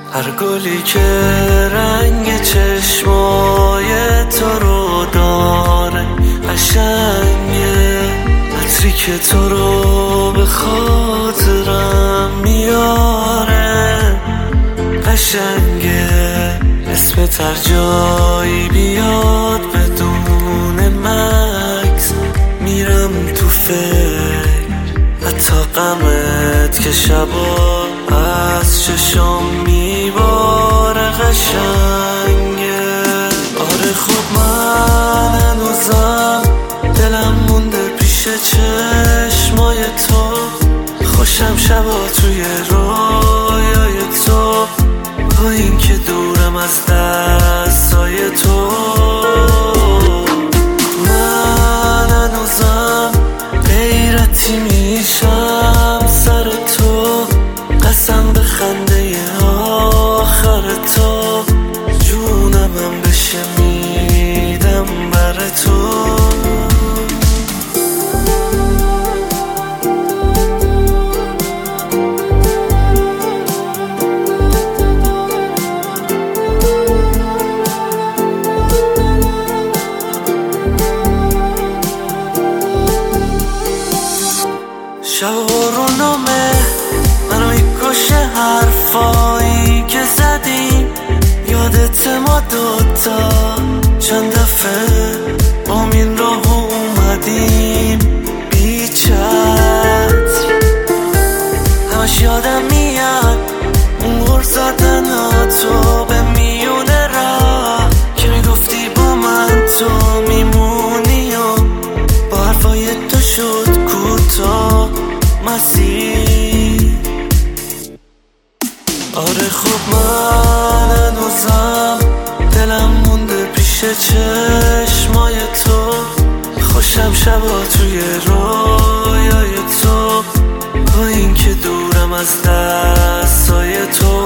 هر گلی که رنگ چشمای تو رو داره قشنگه، عطری که تو رو به خاطرم میاره قشنگه. اسمت هر جایی بیاد بدون مکس میرم تو فکر، حتی غمت که شبا از چشم میباره قشنگه. آره خب من هنوزم دلم مونده پیش چشمای تو، خوشم شبا توی رویای تو، با این که دورم از دستای تو. من هنوزم غیرتی میشم سر تو، قسم به خنده آخر تو، جونمم بشه میدم بر تو. شب برونامه منو میکشه حرفایی که زدیم، یادت ما دوتا چند دفعه با این راه اومدیم بی چتر. همش یادم میاد اون غرزادن تو به میونه راه که میگفتی با من تو میمونی و با حرفای تو شد کوتاه مسیر. آره خب من هنوزم دلم مونده پیش چشمای تو، خوشم شبا توی رویای تو، با این که دورم از دستای تو.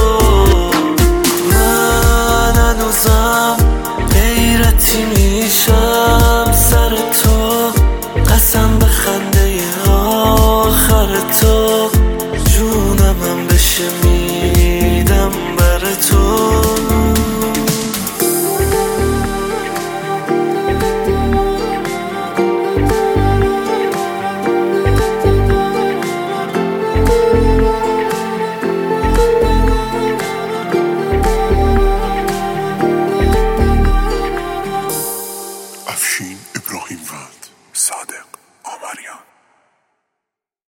من هنوزم غیرتی میشم